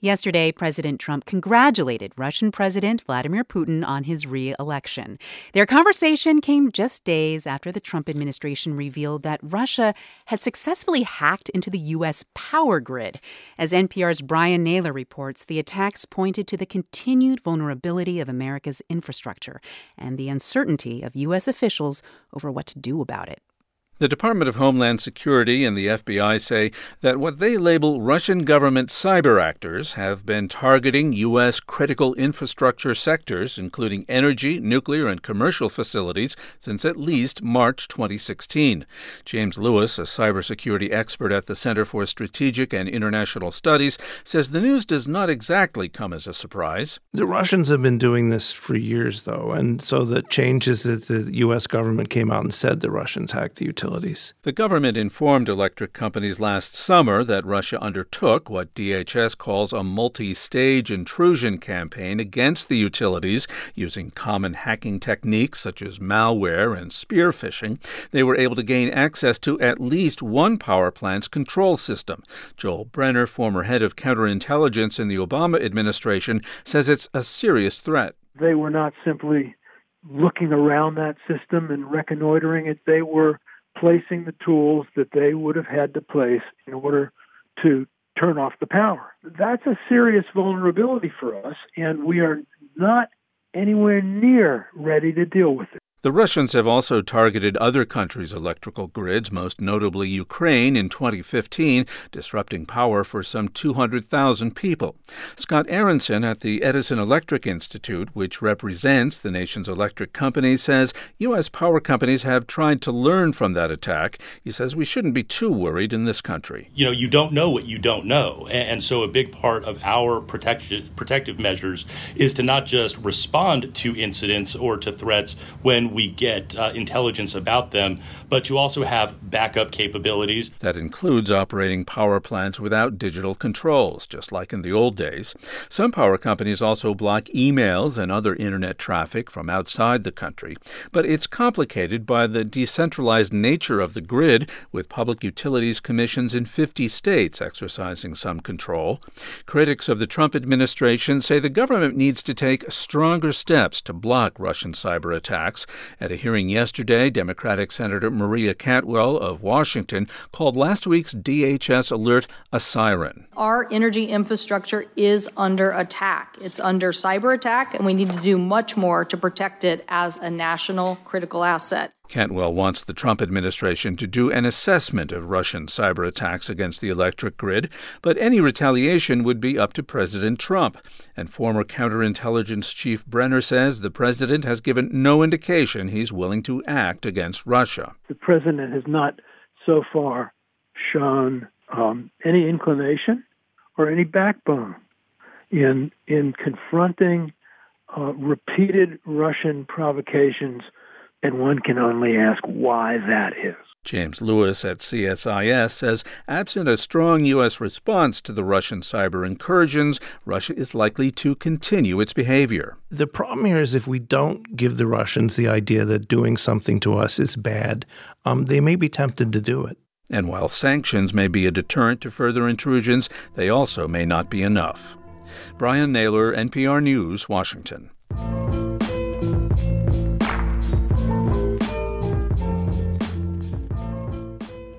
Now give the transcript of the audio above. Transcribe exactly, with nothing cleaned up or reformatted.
Yesterday, President Trump congratulated Russian President Vladimir Putin on his re-election. Their conversation came just days after the Trump administration revealed that Russia had successfully hacked into the U S power grid. As N P R's Brian Naylor reports, the attacks pointed to the continued vulnerability of America's infrastructure and the uncertainty of U S officials over what to do about it. The Department of Homeland Security and the F B I say that what they label Russian government cyber actors have been targeting U S critical infrastructure sectors, including energy, nuclear, and commercial facilities, since at least March twenty sixteen. James Lewis, a cybersecurity expert at the Center for Strategic and International Studies, says the news does not exactly come as a surprise. The Russians have been doing this for years, though, and so the changes that the U S government came out and said the Russians hacked the utilities. The government informed electric companies last summer that Russia undertook what D H S calls a multi-stage intrusion campaign against the utilities using common hacking techniques such as malware and spear phishing. They were able to gain access to at least one power plant's control system. Joel Brenner, former head of counterintelligence in the Obama administration, says it's a serious threat. They were not simply looking around that system and reconnoitering it. They were placing the tools that they would have had to place in order to turn off the power. That's a serious vulnerability for us, and we are not anywhere near ready to deal with it. The Russians have also targeted other countries' electrical grids, most notably Ukraine in twenty fifteen, disrupting power for some two hundred thousand people. Scott Aronson at the Edison Electric Institute, which represents the nation's electric companies, says U S power companies have tried to learn from that attack. He says we shouldn't be too worried in this country. You know, you don't know what you don't know. And so a big part of our protection, protective measures is to not just respond to incidents or to threats when we get uh, intelligence about them, but you also have backup capabilities. That includes operating power plants without digital controls, just like in the old days. Some power companies also block emails and other internet traffic from outside the country. But it's complicated by the decentralized nature of the grid, with public utilities commissions in fifty states exercising some control. Critics of the Trump administration say the government needs to take stronger steps to block Russian cyber attacks. At a hearing yesterday, Democratic Senator Maria Cantwell of Washington called last week's D H S alert a siren. Our energy infrastructure is under attack. It's under cyber attack, and we need to do much more to protect it as a national critical asset. Cantwell wants the Trump administration to do an assessment of Russian cyber attacks against the electric grid, but any retaliation would be up to President Trump. And former counterintelligence chief Brenner says the president has given no indication he's willing to act against Russia. The president has not so far shown um, any inclination or any backbone in in confronting uh, repeated Russian provocations. And one can only ask why that is. James Lewis at C S I S says absent a strong U S response to the Russian cyber incursions, Russia is likely to continue its behavior. The problem here is if we don't give the Russians the idea that doing something to us is bad, um, they may be tempted to do it. And while sanctions may be a deterrent to further intrusions, they also may not be enough. Brian Naylor, N P R News, Washington.